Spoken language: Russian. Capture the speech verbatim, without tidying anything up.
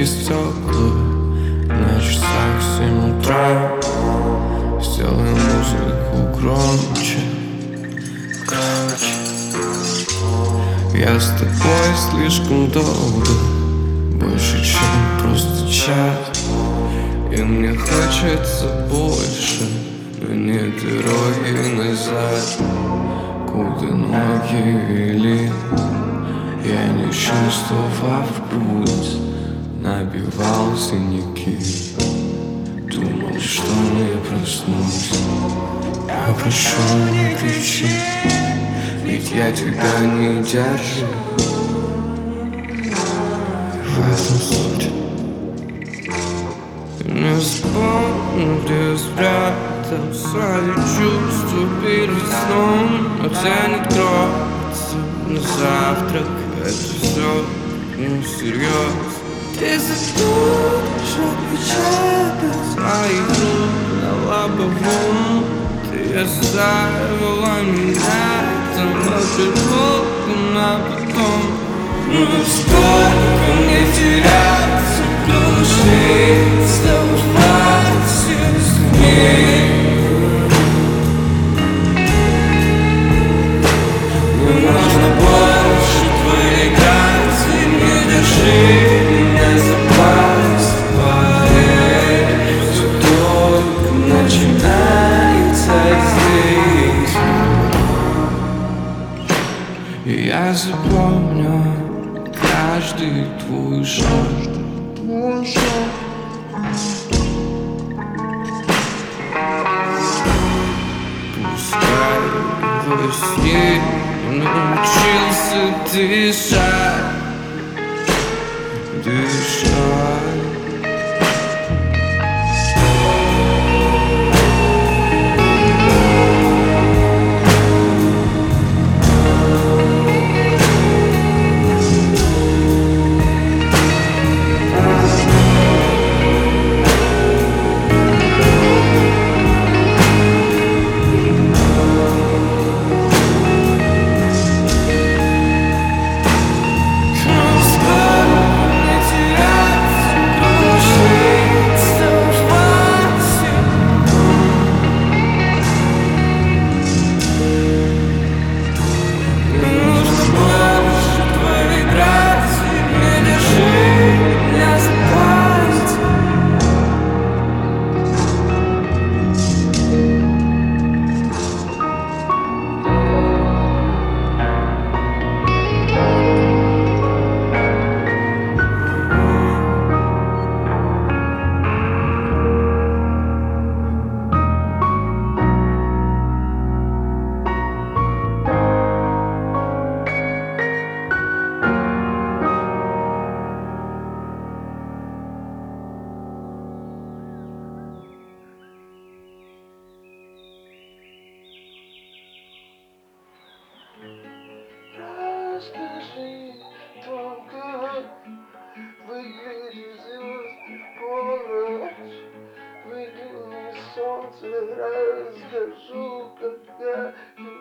разбили стекла. На часах семь утра. Сделай музыку громче, громче. Я с тобой слишком долго, больше, чем просто час. И мне хочется больше, но нет дороги назад. Куда ноги вели, я не чувствовав путь, набивал синяки. Думал, что не проснусь. Я прошу, не кричи, ведь я тебя не держу. В этом суть. Не вспомню, где я спрятал свои чувства перед сном. Но тянет кроется на завтрак. Это все не всерьез. Ты забудешь отпечаток своих рук на лобовом. Ты оставила меня там на на потом. Ну сколько мне теряться в глуши, вставать с ней. Мне нужно больше твоей грации, не держи меня за пальцы, поверь, все только начинается здесь. И я запомню каждый твой шаг, твой шаг. Пускай во сне научился дышать, дышать. Расскажи только, выгляни звезды в полночь, выгляни солнце, расскажу, когда